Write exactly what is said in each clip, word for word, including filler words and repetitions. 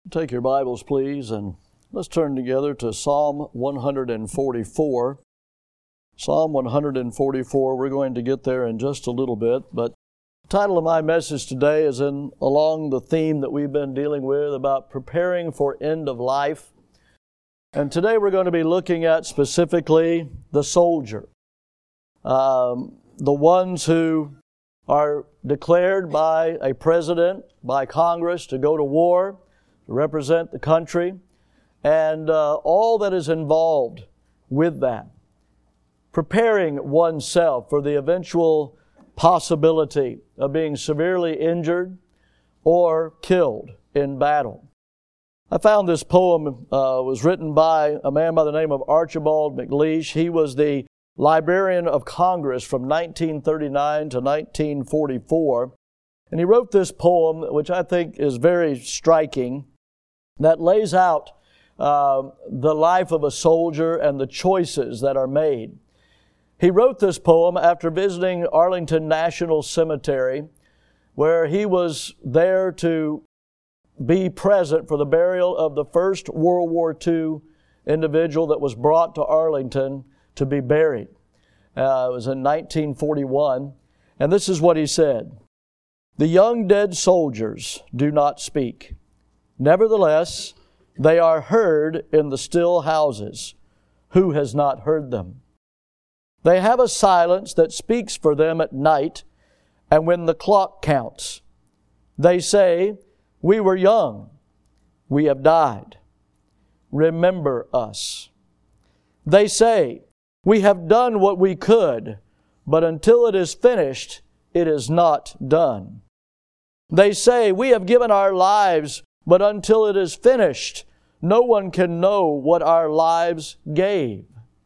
Take your Bibles, please, and let's turn together to Psalm one forty-four. Psalm one forty-four, we're going to get there in just a little bit, but the title of my message today is in along the theme that we've been dealing with about preparing for end of life. And today we're going to be looking at specifically the soldier, um, the ones who are declared by a president, by Congress, to go to war, to represent the country, and uh, all that is involved with that. Preparing oneself for the eventual possibility of being severely injured or killed in battle. I found this poem uh, was written by a man by the name of Archibald MacLeish. He was the Librarian of Congress from nineteen thirty-nine to nineteen forty-four. And he wrote this poem, which I think is very striking, that lays out uh, the life of a soldier and the choices that are made. He wrote this poem after visiting Arlington National Cemetery, where he was there to be present for the burial of the first World War Two individual that was brought to Arlington to be buried. Uh, it was in nineteen forty-one, and this is what he said: "The young dead soldiers do not speak. Nevertheless, they are heard in the still houses. Who has not heard them? They have a silence that speaks for them at night and when the clock counts. They say, 'We were young. We have died. Remember us.' They say, 'We have done what we could, but until it is finished, it is not done.' They say, 'We have given our lives, but until it is finished, no one can know what our lives gave.'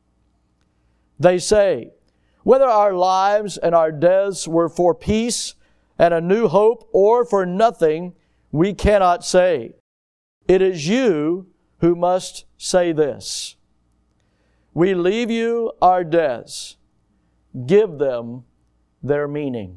They say, 'Whether our lives and our deaths were for peace and a new hope or for nothing, we cannot say. It is you who must say this. We leave you our deaths. Give them their meaning.'"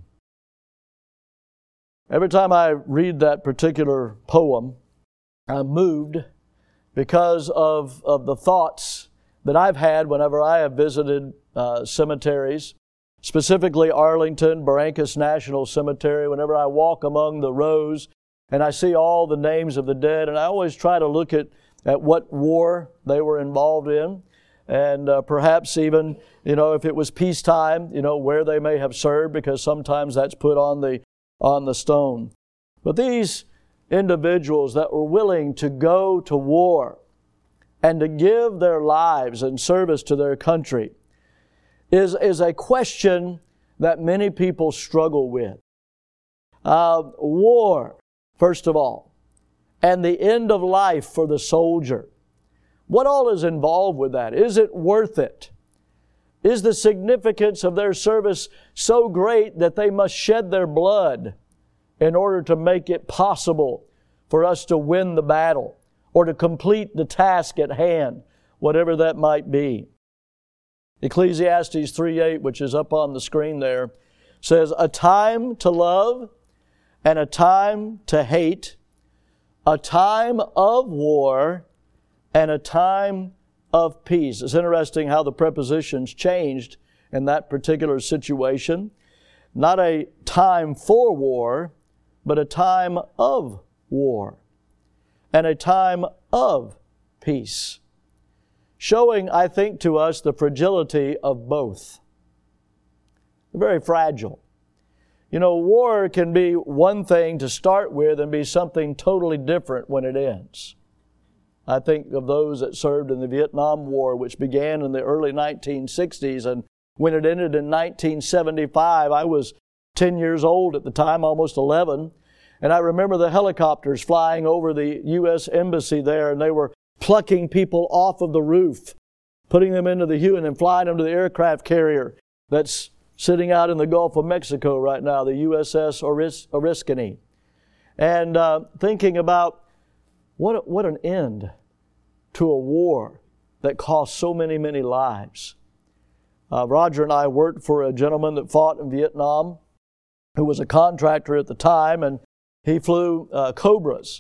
Every time I read that particular poem, I'm moved because of, of the thoughts that I've had whenever I have visited uh, cemeteries, specifically Arlington, Barrancas National Cemetery. Whenever I walk among the rows and I see all the names of the dead, and I always try to look at, at what war they were involved in, and uh, perhaps even, you know, if it was peacetime, you know, where they may have served, because sometimes that's put on the on the stone. But these individuals that were willing to go to war and to give their lives in service to their country is, is a question that many people struggle with. Uh, war, first of all, and the end of life for the soldier. What all is involved with that? Is it worth it? Is the significance of their service so great that they must shed their blood in order to make it possible for us to win the battle or to complete the task at hand, whatever that might be? Ecclesiastes three eight, which is up on the screen there, says, "A time to love and a time to hate, a time of war and a time of peace." It's interesting how the prepositions changed in that particular situation. Not a time for war, but a time of war and a time of peace. Showing, I think, to us the fragility of both. Very fragile. You know, war can be one thing to start with and be something totally different when it ends. I think of those that served in the Vietnam War, which began in the early nineteen sixties, and when it ended in nineteen seventy-five, I was ten years old at the time, almost eleven, and I remember the helicopters flying over the U S Embassy there, and they were plucking people off of the roof, putting them into the Huey and flying them to the aircraft carrier that's sitting out in the Gulf of Mexico right now, the U S S Oris- Oriskany, and uh, thinking about What, what an end to a war that cost so many, many lives. Uh, Roger and I worked for a gentleman that fought in Vietnam who was a contractor at the time, and he flew uh, Cobras.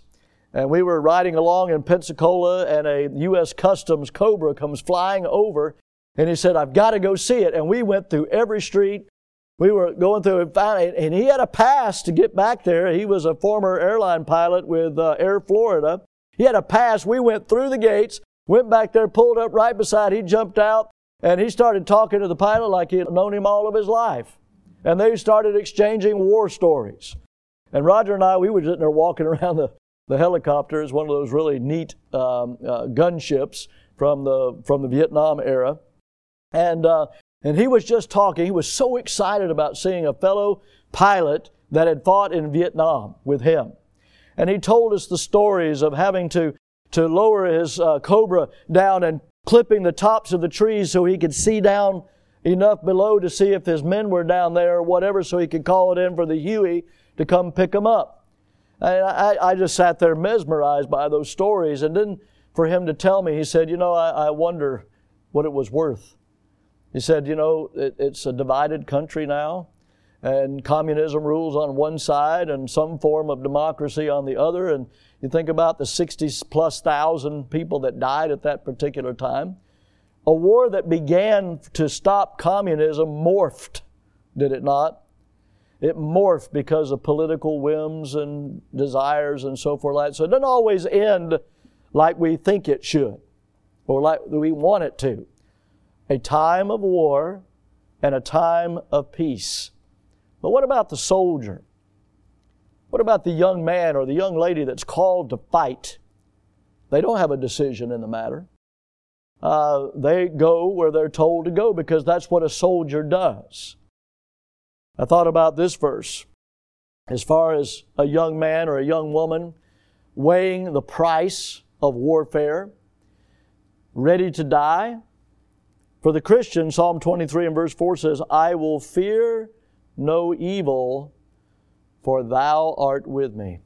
And we were riding along in Pensacola, and a U S Customs Cobra comes flying over, and he said, I've got to go see it. And we went through every street. We were going through it, and he had a pass to get back there. He was a former airline pilot with uh, Air Florida. He had a pass. We went through the gates, went back there, pulled up right beside. He jumped out, and he started talking to the pilot like he had known him all of his life. And they started exchanging war stories. And Roger and I, we were sitting there walking around the, the helicopter. It's one of those really neat um, uh, gunships from the from the Vietnam era. And uh, and he was just talking. He was so excited about seeing a fellow pilot that had fought in Vietnam with him. And he told us the stories of having to, to lower his uh, Cobra down and clipping the tops of the trees so he could see down enough below to see if his men were down there or whatever, so he could call it in for the Huey to come pick them up. And I, I just sat there mesmerized by those stories. And then for him to tell me, he said, you know, I, I wonder what it was worth. He said, you know, it, it's a divided country now, and communism rules on one side and some form of democracy on the other. And you think about the sixty plus thousand people that died at that particular time. A war that began to stop communism morphed, did it not? It morphed because of political whims and desires and so forth. So it doesn't always end like we think it should or like we want it to. A time of war and a time of peace. But what about the soldier? What about the young man or the young lady that's called to fight? They don't have a decision in the matter. Uh, they go where they're told to go because that's what a soldier does. I thought about this verse. As far as a young man or a young woman weighing the price of warfare, ready to die. For the Christian, Psalm twenty-three and verse four says, I will fear no evil, for thou art with me.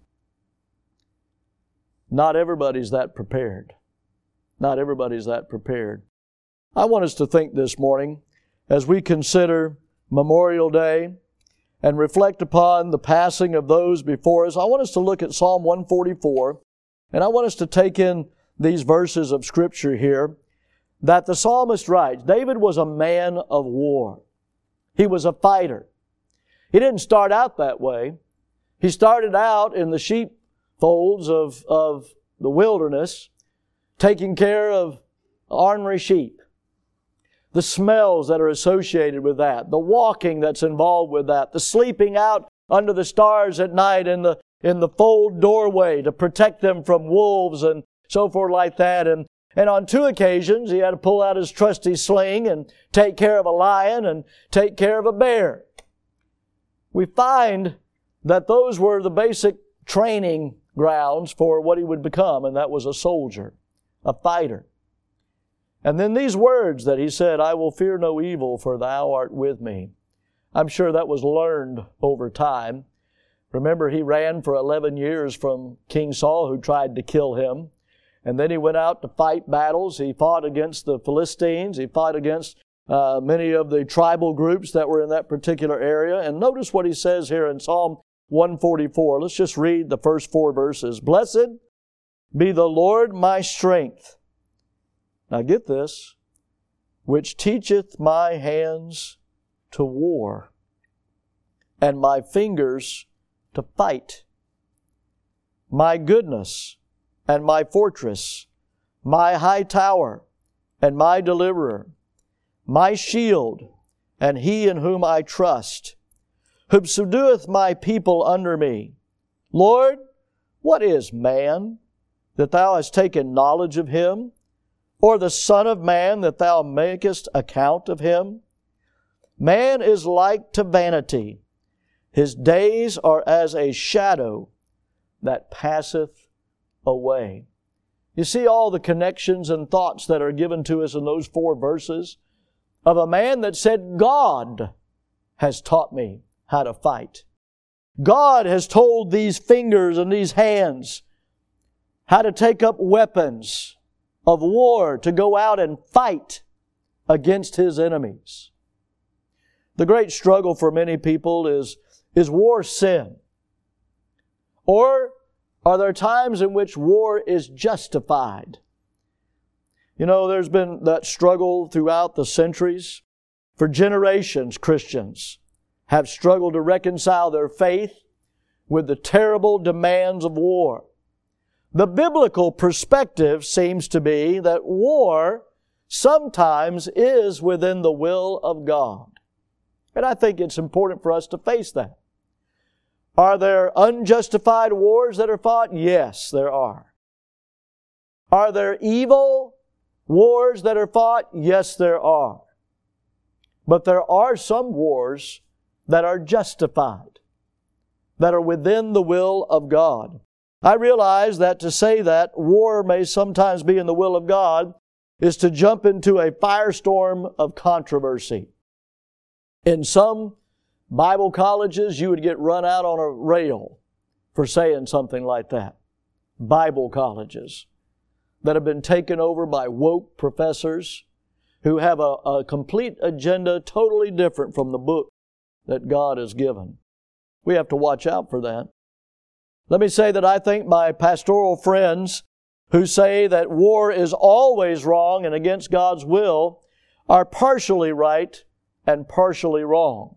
Not everybody's that prepared. Not everybody's that prepared. I want us to think this morning as we consider Memorial Day and reflect upon the passing of those before us. I want us to look at Psalm one forty-four, and I want us to take in these verses of Scripture here that the psalmist writes. David was a man of war. He was a fighter. He didn't start out that way. He started out in the sheepfolds of, of the wilderness, taking care of ornery sheep. The smells that are associated with that, the walking that's involved with that, the sleeping out under the stars at night in the in the fold doorway to protect them from wolves and so forth like that. And, and on two occasions, he had to pull out his trusty sling and take care of a lion and take care of a bear. We find that those were the basic training grounds for what he would become, and that was a soldier, a fighter. And then these words that he said, I will fear no evil, for thou art with me. I'm sure that was learned over time. Remember, he ran for eleven years from King Saul, who tried to kill him. And then he went out to fight battles. He fought against the Philistines. He fought against uh, many of the tribal groups that were in that particular area. And notice what he says here in Psalm one forty-four. Let's just read the first four verses. Blessed be the Lord my strength. Now get this, which teacheth my hands to war, and my fingers to fight. My goodness and my fortress, my high tower and my deliverer, my shield and he in whom I trust, who subdueth my people under me. Lord, what is man, that thou hast taken knowledge of him? Or the Son of Man, that thou makest account of him? Man is like to vanity. His days are as a shadow that passeth away. You see all the connections and thoughts that are given to us in those four verses of a man that said, God has taught me how to fight. God has told these fingers and these hands how to take up weapons of war to go out and fight against his enemies. The great struggle for many people is, is war sin? Or Are there times in which war is justified? You know, there's been that struggle throughout the centuries. For generations, Christians have struggled to reconcile their faith with the terrible demands of war. The biblical perspective seems to be that war sometimes is within the will of God. And I think it's important for us to face that. Are there unjustified wars that are fought? Yes, there are. Are there evil wars that are fought? Yes, there are. But there are some wars that are justified, that are within the will of God. I realize that to say that war may sometimes be in the will of God is to jump into a firestorm of controversy. In some Bible colleges, you would get run out on a rail for saying something like that. Bible colleges that have been taken over by woke professors who have a, a complete agenda totally different from the book that God has given. We have to watch out for that. Let me say that I think my pastoral friends who say that war is always wrong and against God's will are partially right and partially wrong.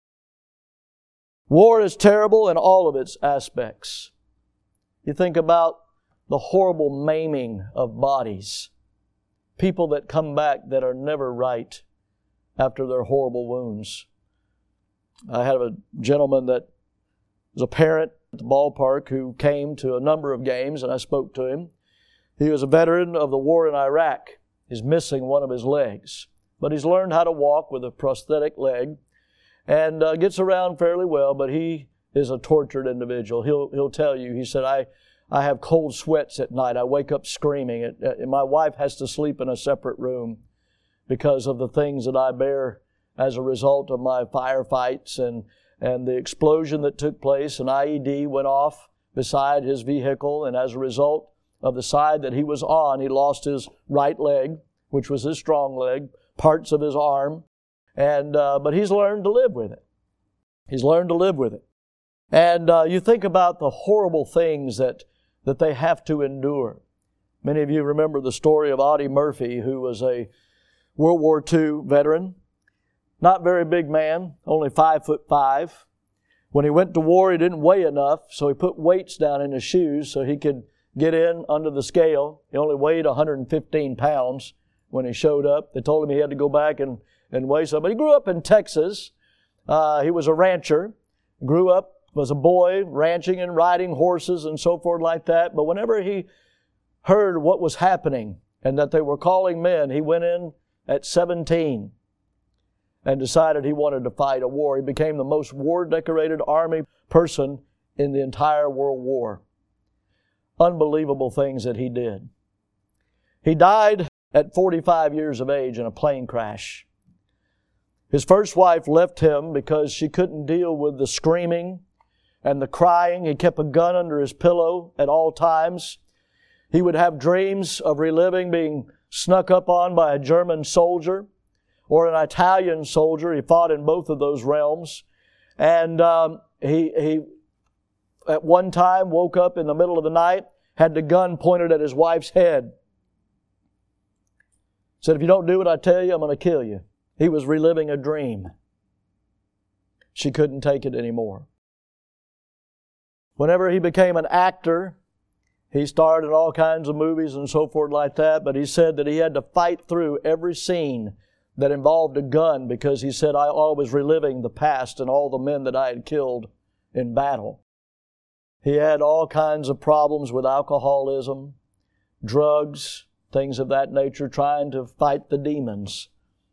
War is terrible in all of its aspects. You think about the horrible maiming of bodies. People that come back that are never right after their horrible wounds. I had a gentleman that was a parent at the ballpark who came to a number of games, and I spoke to him. He was a veteran of the war in Iraq. He's missing one of his legs, but he's learned how to walk with a prosthetic leg and uh, gets around fairly well, but he is a tortured individual. He'll he'll tell you, he said, I, I have cold sweats at night. I wake up screaming. It, uh, my wife has to sleep in a separate room because of the things that I bear as a result of my firefights and, and the explosion that took place. An I E D went off beside his vehicle, and as a result of the side that he was on, he lost his right leg, which was his strong leg, parts of his arm, and uh, but he's learned to live with it. He's learned to live with it. And uh, you think about the horrible things that, that they have to endure. Many of you remember the story of Audie Murphy, who was a World War Two veteran. Not very big man, only five foot five. When he went to war, he didn't weigh enough, so he put weights down in his shoes so he could get in under the scale. He only weighed one hundred fifteen pounds when he showed up. They told him he had to go back and, and weigh some. But he grew up in Texas. Uh, he was a rancher. Grew up, was a boy, ranching and riding horses and so forth like that. But whenever he heard what was happening and that they were calling men, he went in at seventeen and decided he wanted to fight a war. He became the most war-decorated Army person in the entire World War. Unbelievable things that he did. He died at forty-five years of age in a plane crash. His first wife left him because she couldn't deal with the screaming and the crying. He kept a gun under his pillow at all times. He would have dreams of reliving being snuck up on by a German soldier or an Italian soldier. He fought in both of those realms. And um, he, he, at one time, woke up in the middle of the night, had the gun pointed at his wife's head. Said, if you don't do what I tell you, I'm going to kill you. He was reliving a dream. She couldn't take it anymore. Whenever he became an actor, he starred in all kinds of movies and so forth like that, but he said that he had to fight through every scene that involved a gun because he said, I always reliving the past and all the men that I had killed in battle. He had all kinds of problems with alcoholism, drugs, things of that nature, trying to fight the demons.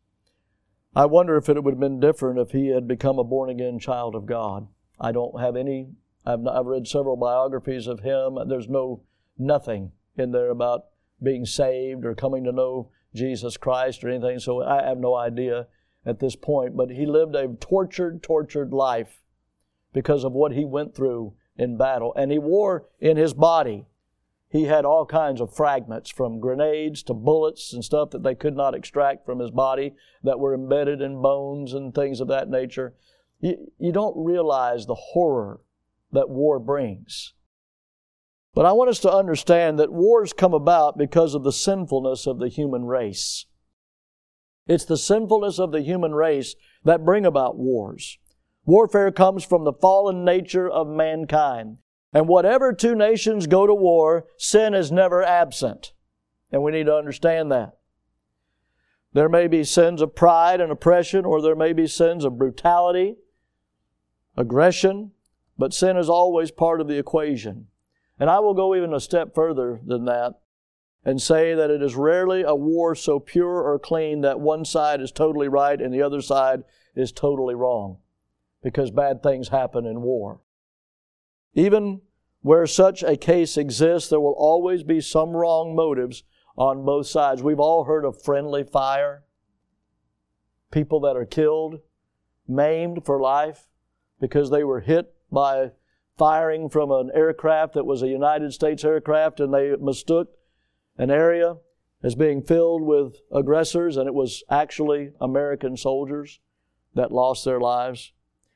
I wonder if it would have been different if he had become a born-again child of God. I don't have any, I've, I've read several biographies of him. There's no, nothing in there about being saved or coming to know Jesus Christ or anything, so I have no idea at this point. But he lived a tortured, tortured life because of what he went through in battle. And he wore in his body, he had all kinds of fragments, from grenades to bullets and stuff that they could not extract from his body that were embedded in bones and things of that nature. You, you don't realize the horror that war brings. But I want us to understand that wars come about because of the sinfulness of the human race. It's the sinfulness of the human race that bring about wars. Warfare comes from the fallen nature of mankind. And whatever two nations go to war, sin is never absent. And we need to understand that. There may be sins of pride and oppression, or there may be sins of brutality, aggression, but sin is always part of the equation. And I will go even a step further than that and say that it is rarely a war so pure or clean that one side is totally right and the other side is totally wrong, because bad things happen in war. Even where such a case exists, there will always be some wrong motives on both sides. We've all heard of friendly fire. People that are killed, maimed for life because they were hit by firing from an aircraft that was a United States aircraft, and they mistook an area as being filled with aggressors, and it was actually American soldiers that lost their lives.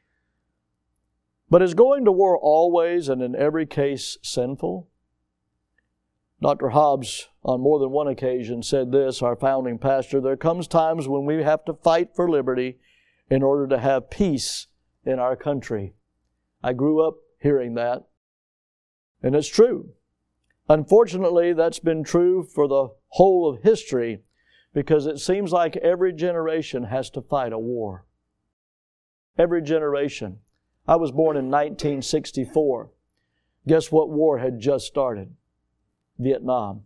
But is going to war always and in every case sinful? Doctor Hobbes, on more than one occasion, said this, our founding pastor, there comes times when we have to fight for liberty in order to have peace in our country. I grew up hearing that, and it's true. Unfortunately, that's been true for the whole of history, because it seems like every generation has to fight a war. Every generation. I was born in nineteen sixty-four. Guess what war had just started? Vietnam.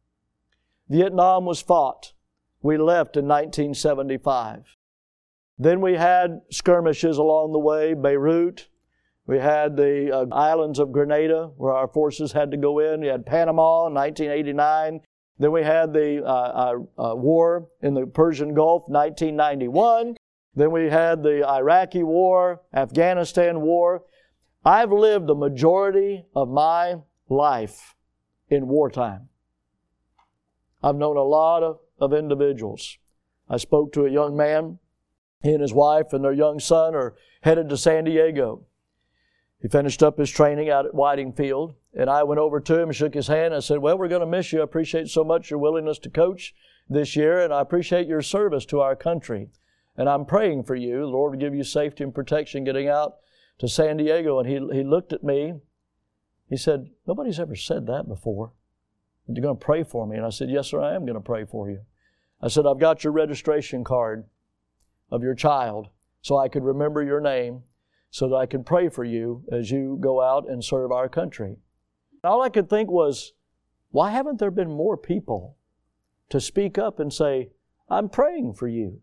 Vietnam was fought. We left in nineteen seventy-five. Then we had skirmishes along the way, Beirut. We had the uh, islands of Grenada, where our forces had to go in. We had Panama in nineteen eighty-nine. Then we had the uh, uh, uh, war in the Persian Gulf, nineteen ninety-one. Then we had the Iraqi war, Afghanistan war. I've lived the majority of my life in wartime. I've known a lot of, of individuals. I spoke to a young man. He and his wife and their young son are headed to San Diego. He finished up his training out at Whiting Field, and I went over to him and shook his hand. I said, well, we're going to miss you. I appreciate so much your willingness to coach this year, and I appreciate your service to our country. And I'm praying for you. The Lord will give you safety and protection getting out to San Diego. And he, he looked at me. He said, nobody's ever said that before. You're going to pray for me. And I said, yes, sir, I am going to pray for you. I said, I've got your registration card of your child so I could remember your name, so that I could pray for you as you go out and serve our country. All I could think was, why haven't there been more people to speak up and say, I'm praying for you?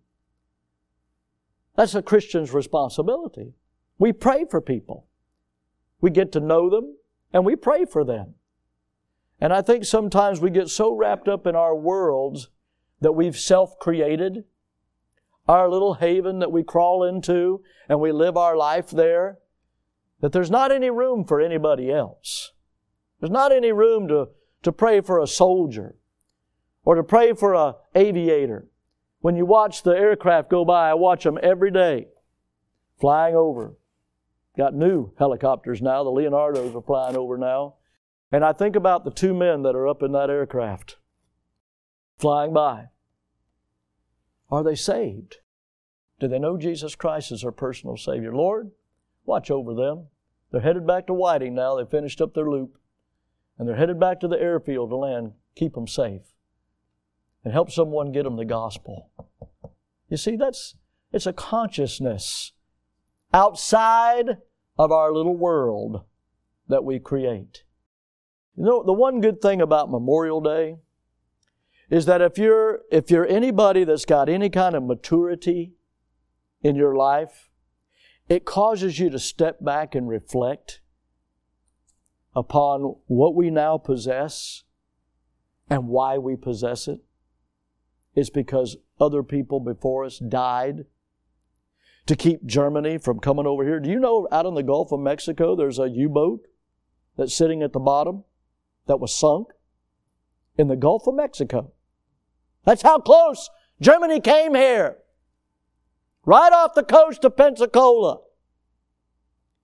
That's a Christian's responsibility. We pray for people. We get to know them, and we pray for them. And I think sometimes we get so wrapped up in our worlds that we've self-created, our little haven that we crawl into, and we live our life there, that there's not any room for anybody else. There's not any room to, to pray for a soldier or to pray for an aviator. When you watch the aircraft go by, I watch them every day, flying over. Got new helicopters now. The Leonardos are flying over now. And I think about the two men that are up in that aircraft, flying by. Are they saved? Do they know Jesus Christ as their personal Savior? Lord, watch over them. They're headed back to Whiting now. They finished up their loop. And they're headed back to the airfield to land. Keep them safe. And help someone get them the gospel. You see, that's it's a consciousness outside of our little world that we create. You know, the one good thing about Memorial Day is that if you're if you're anybody that's got any kind of maturity in your life, it causes you to step back and reflect upon what we now possess and why we possess it. It's because other people before us died to keep Germany from coming over here. Do you know out in the Gulf of Mexico there's a U-boat that's sitting at the bottom that was sunk in the Gulf of Mexico? That's how close Germany came here. Right off the coast of Pensacola.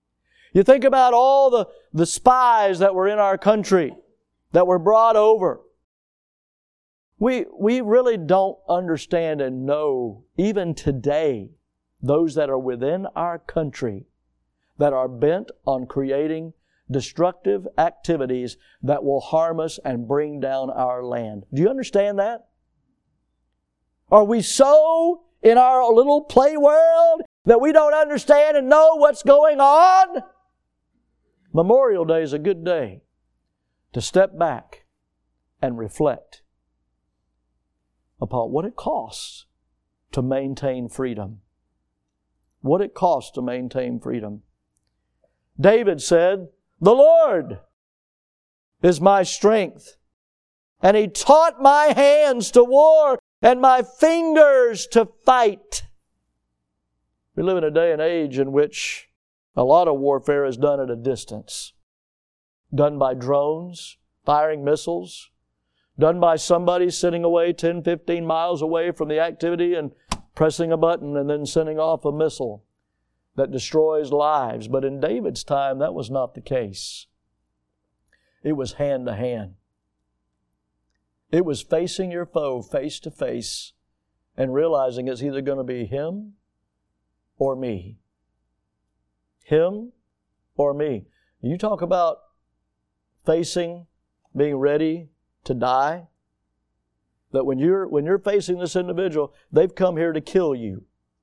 You think about all the, the spies that were in our country, that were brought over. We, we really don't understand and know, even today, those that are within our country that are bent on creating destructive activities that will harm us and bring down our land. Do you understand that? Are we so in our little play world that we don't understand and know what's going on? Memorial Day is a good day to step back and reflect upon what it costs to maintain freedom. What it costs to maintain freedom. David said, "The Lord is my strength, and He taught my hands to war and my fingers to fight." We live in a day and age in which a lot of warfare is done at a distance. Done by drones, firing missiles, done by somebody sitting away ten, fifteen miles away from the activity and pressing a button and then sending off a missile that destroys lives. But in David's time, that was not the case. It was hand to hand. It was facing your foe face to face and realizing it's either going to be him or me. Him or me. You talk about facing, being ready to die. That when you're, when you're facing this individual, they've come here to kill you.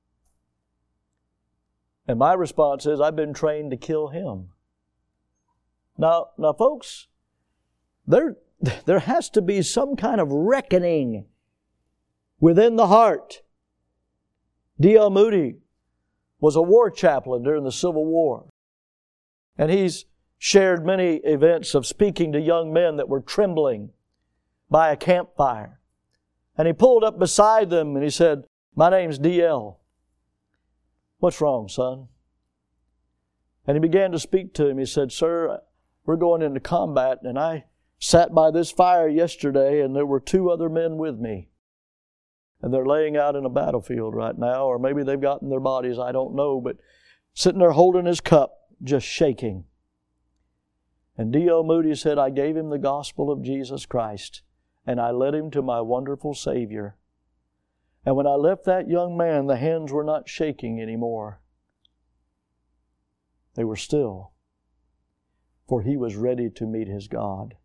And my response is, I've been trained to kill him. Now, now folks, there, there has to be some kind of reckoning within the heart. D L Moody was a war chaplain during the Civil War. And he's shared many events of speaking to young men that were trembling by a campfire. And he pulled up beside them and he said, "My name's D L What's wrong, son?" And he began to speak to him. He said, "Sir, we're going into combat, and I sat by this fire yesterday, and there were two other men with me. And they're laying out in a battlefield right now, or maybe they've gotten their bodies, I don't know, but sitting there holding his cup, just shaking." And D L Moody said, "I gave him the gospel of Jesus Christ, and I led him to my wonderful Savior. And when I left that young man, the hands were not shaking anymore. They were still, for he was ready to meet his God."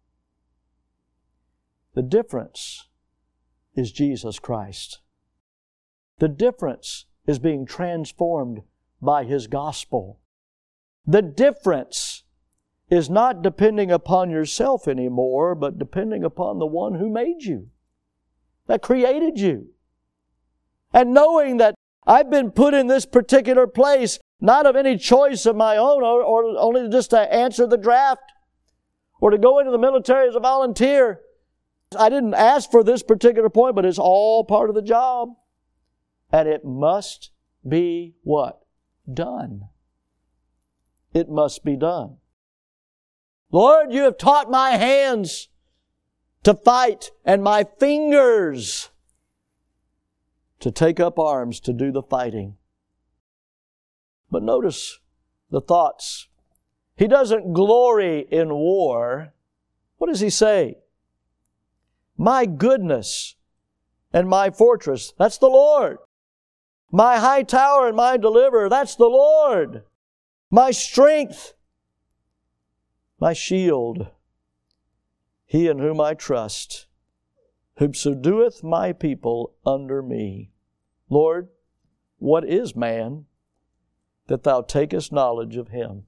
The difference is Jesus Christ. The difference is being transformed by His gospel. The difference is not depending upon yourself anymore, but depending upon the one who made you, that created you. And knowing that I've been put in this particular place, not of any choice of my own, or, or only just to answer the draft, or to go into the military as a volunteer. I didn't ask for this particular point, but it's all part of the job. And it must be what? Done. It must be done. "Lord, you have taught my hands to fight and my fingers to take up arms to do the fighting." But notice the thoughts. He doesn't glory in war. What does he say? "My goodness and my fortress," that's the Lord. "My high tower and my deliverer," that's the Lord. "My strength, my shield, He in whom I trust, who subdueth my people under me." Lord, what is man that Thou takest knowledge of him?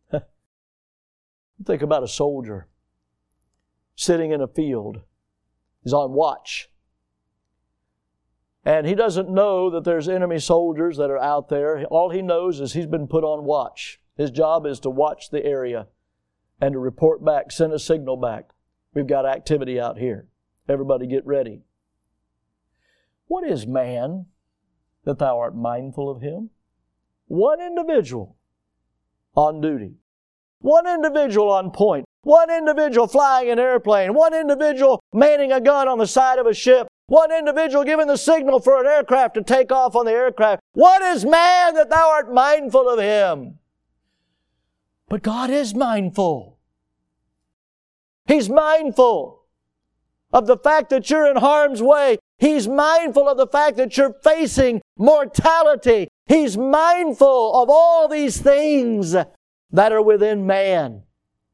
Think about a soldier sitting in a field. He's on watch. And he doesn't know that there's enemy soldiers that are out there. All he knows is he's been put on watch. His job is to watch the area and to report back, send a signal back. We've got activity out here. Everybody get ready. What is man that Thou art mindful of him? One individual on duty. One individual on point. One individual flying an airplane. One individual manning a gun on the side of a ship. One individual giving the signal for an aircraft to take off on the aircraft. What is man that Thou art mindful of him? But God is mindful. He's mindful of the fact that you're in harm's way. He's mindful of the fact that you're facing mortality. He's mindful of all these things that are within man.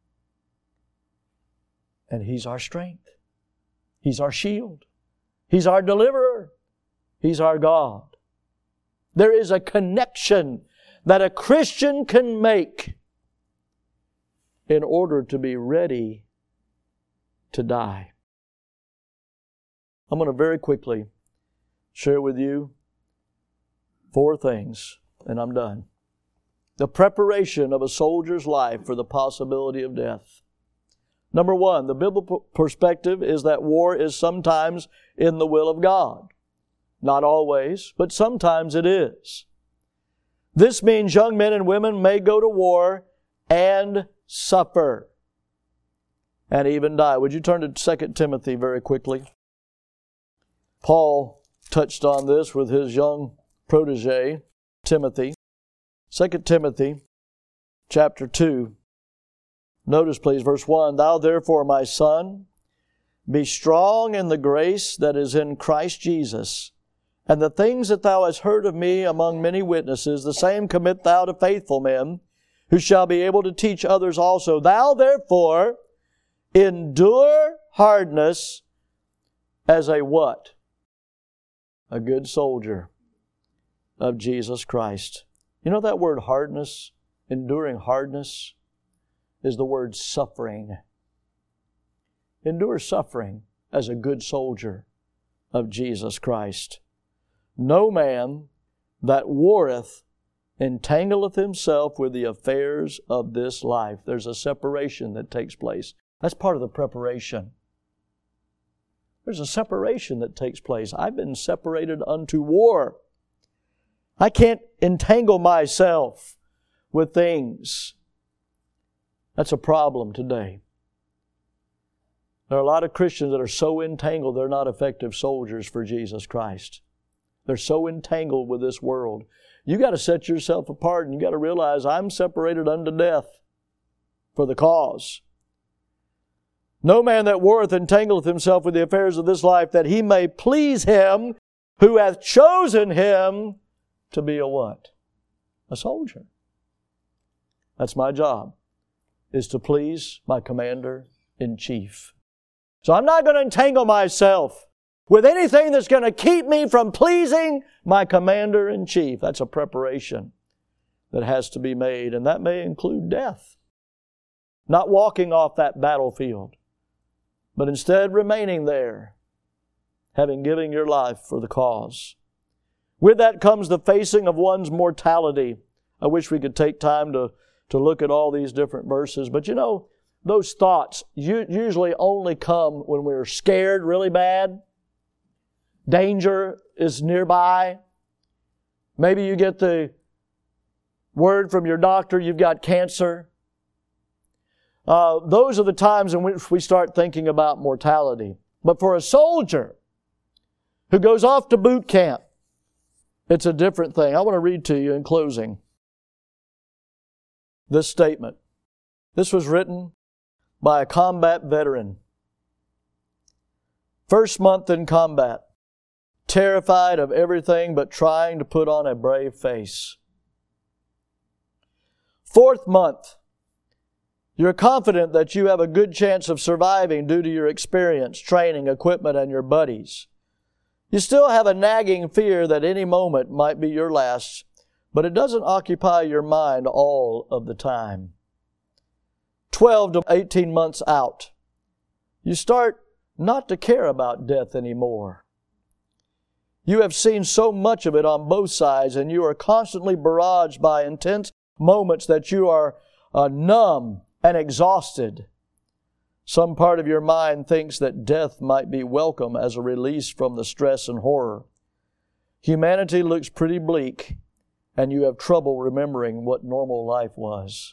And He's our strength. He's our shield. He's our deliverer. He's our God. There is a connection that a Christian can make in order to be ready to die. I'm going to very quickly share with you four things, and I'm done. The preparation of a soldier's life for the possibility of death. Number one, the biblical perspective is that war is sometimes in the will of God. Not always, but sometimes it is. This means young men and women may go to war and suffer and even die. Would you turn to Second Timothy very quickly? Paul touched on this with his young protege, Timothy. Second Timothy chapter two. Notice please verse one. Thou therefore, my son, be strong in the grace that is in Christ Jesus. And the things that thou hast heard of me among many witnesses, the same commit thou to faithful men, who shall be able to teach others also. Thou therefore endure hardness as a what? A good soldier of Jesus Christ. You know that word hardness, enduring hardness, is the word suffering. Endure suffering as a good soldier of Jesus Christ. No man that warreth entangleth himself with the affairs of this life. There's a separation that takes place. That's part of the preparation. There's a separation that takes place. I've been separated unto war. I can't entangle myself with things. That's a problem today. There are a lot of Christians that are so entangled they're not effective soldiers for Jesus Christ. They're so entangled with this world. You got to set yourself apart and you got to realize I'm separated unto death for the cause. No man that warreth entangleth himself with the affairs of this life, that he may please Him who hath chosen him to be a what? A soldier. That's my job, is to please my Commander-in-Chief. So I'm not going to entangle myself with anything that's going to keep me from pleasing my Commander-in-Chief. That's a preparation that has to be made, and that may include death. Not walking off that battlefield, but instead remaining there, having given your life for the cause. With that comes the facing of one's mortality. I wish we could take time to, to look at all these different verses, but you know, those thoughts usually only come when we're scared really bad. Danger is nearby. Maybe you get the word from your doctor you've got cancer. Uh, those are the times in which we start thinking about mortality. But for a soldier who goes off to boot camp, it's a different thing. I want to read to you in closing this statement. This was written by a combat veteran. First month in combat. Terrified of everything but trying to put on a brave face. Fourth month. You're confident that you have a good chance of surviving due to your experience, training, equipment, and your buddies. You still have a nagging fear that any moment might be your last, but it doesn't occupy your mind all of the time. twelve to eighteen months out, you start not to care about death anymore. You have seen so much of it on both sides, and you are constantly barraged by intense moments that you are uh, numb and exhausted. Some part of your mind thinks that death might be welcome as a release from the stress and horror. Humanity looks pretty bleak, and you have trouble remembering what normal life was.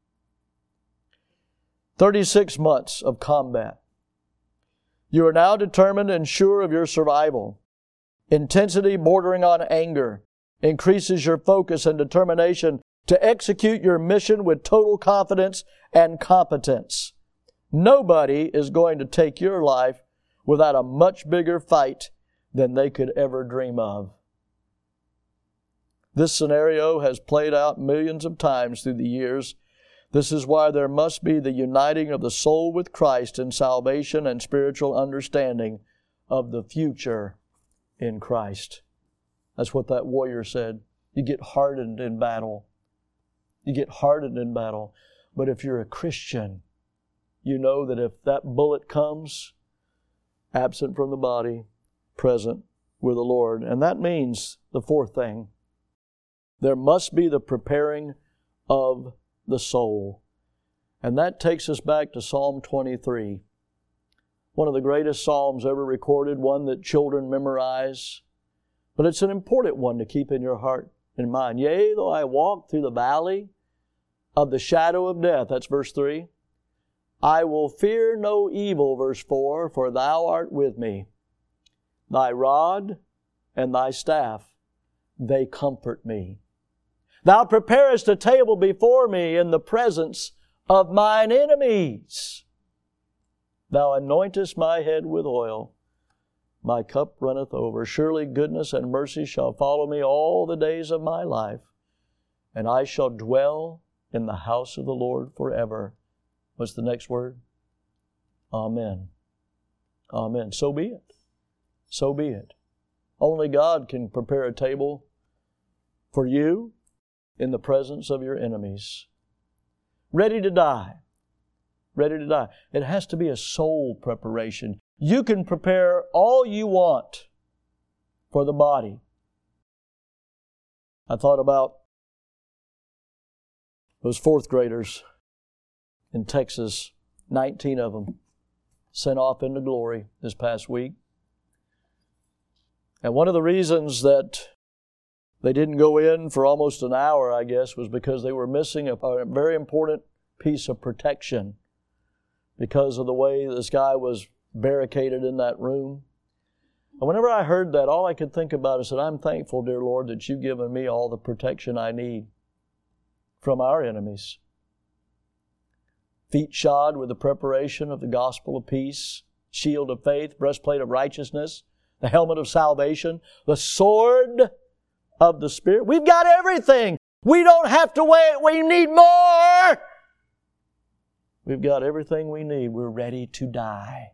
thirty-six months of combat. You are now determined and sure of your survival. Intensity bordering on anger increases your focus and determination to execute your mission with total confidence and competence. Nobody is going to take your life without a much bigger fight than they could ever dream of. This scenario has played out millions of times through the years. This is why there must be the uniting of the soul with Christ in salvation and spiritual understanding of the future in Christ. That's what that warrior said. You get hardened in battle. You get hardened in battle. But if you're a Christian, you know that if that bullet comes, absent from the body, present with the Lord. And that means the fourth thing. There must be the preparing of the soul. And that takes us back to Psalm twenty-three. One of the greatest psalms ever recorded, one that children memorize. But it's an important one to keep in your heart and mind. Yea, though I walk through the valley of the shadow of death, that's verse three, I will fear no evil, verse four, for thou art with me. Thy rod and thy staff, they comfort me. Thou preparest a table before me in the presence of mine enemies. Thou anointest my head with oil. My cup runneth over. Surely goodness and mercy shall follow me all the days of my life, and I shall dwell in the house of the Lord forever. What's the next word? Amen. Amen. So be it. So be it. Only God can prepare a table for you in the presence of your enemies. Ready to die. Ready to die. It has to be a soul preparation. You can prepare all you want for the body. I thought about those fourth graders in Texas, nineteen of them, sent off into glory this past week. And one of the reasons that they didn't go in for almost an hour, I guess, was because they were missing a, a very important piece of protection because of the way this guy was barricaded in that room. And whenever I heard that, all I could think about is that I'm thankful, dear Lord, that you've given me all the protection I need from our enemies. Feet shod with the preparation of the gospel of peace, shield of faith, breastplate of righteousness, the helmet of salvation, the sword of the Spirit. We've got everything. We don't have to wait. We need more. We've got everything we need. We're ready to die.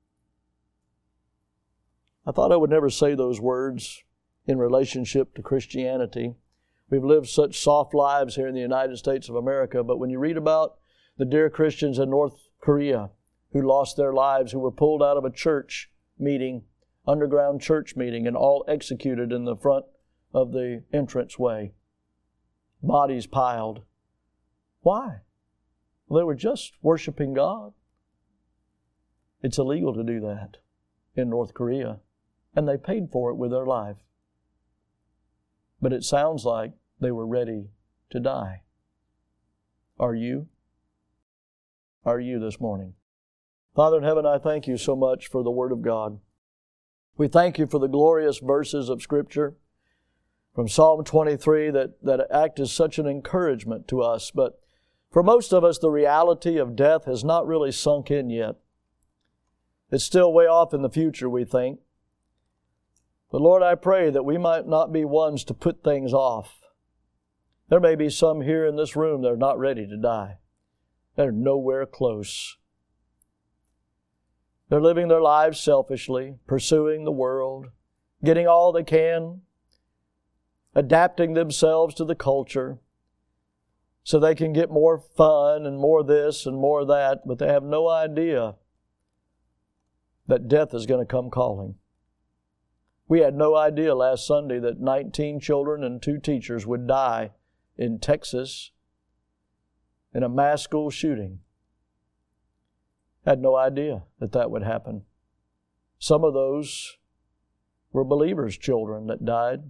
I thought I would never say those words in relationship to Christianity. We've lived such soft lives here in the United States of America, but when you read about the dear Christians in North Korea who lost their lives, who were pulled out of a church meeting, underground church meeting, and all executed in the front of the entranceway. Bodies piled. Why? Well, they were just worshiping God. It's illegal to do that in North Korea, and they paid for it with their life. But it sounds like they were ready to die. Are you? Are you this morning? Father in heaven, I thank you so much for the Word of God. We thank you for the glorious verses of Scripture from Psalm twenty-three that, that act as such an encouragement to us. But for most of us, the reality of death has not really sunk in yet. It's still way off in the future, we think. But Lord, I pray that we might not be ones to put things off. There may be some here in this room that are not ready to die. They're nowhere close. They're living their lives selfishly, pursuing the world, getting all they can, adapting themselves to the culture so they can get more fun and more this and more that, but they have no idea that death is going to come calling. We had no idea last Sunday that nineteen children and two teachers would die in Texas in a mass school shooting. Had no idea that that would happen. Some of those were believers' children that died.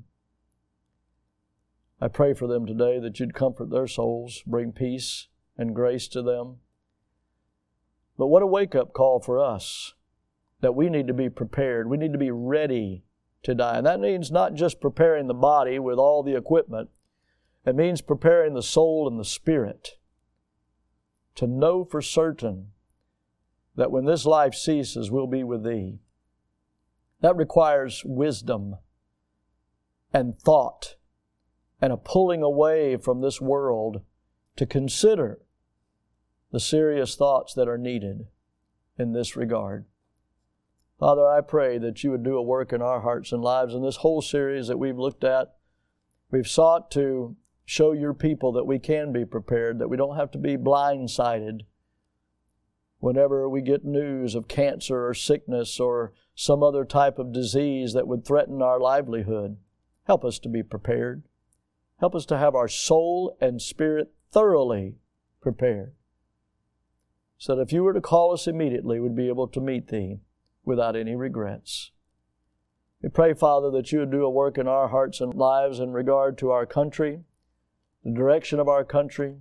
I pray for them today that you'd comfort their souls, bring peace and grace to them. But what a wake-up call for us, that we need to be prepared. We need to be ready to die. And that means not just preparing the body with all the equipment. It means preparing the soul and the spirit to know for certain that when this life ceases, we'll be with Thee. That requires wisdom and thought and a pulling away from this world to consider the serious thoughts that are needed in this regard. Father, I pray that You would do a work in our hearts and lives. In this whole series that we've looked at, we've sought to show Your people that we can be prepared, that we don't have to be blindsided whenever we get news of cancer or sickness or some other type of disease that would threaten our livelihood. Help us to be prepared. Help us to have our soul and spirit thoroughly prepared, so that if You were to call us immediately, we'd be able to meet Thee without any regrets. We pray, Father, that You would do a work in our hearts and lives in regard to our country, the direction of our country,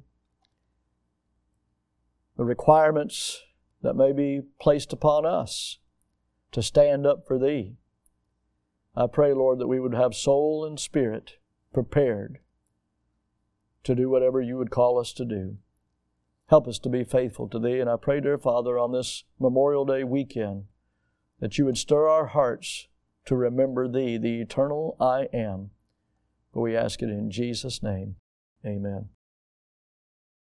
the requirements that may be placed upon us to stand up for Thee. I pray, Lord, that we would have soul and spirit prepared to do whatever You would call us to do. Help us to be faithful to Thee. And I pray, dear Father, on this Memorial Day weekend, that You would stir our hearts to remember Thee, the eternal I Am. For we ask it in Jesus' name. Amen.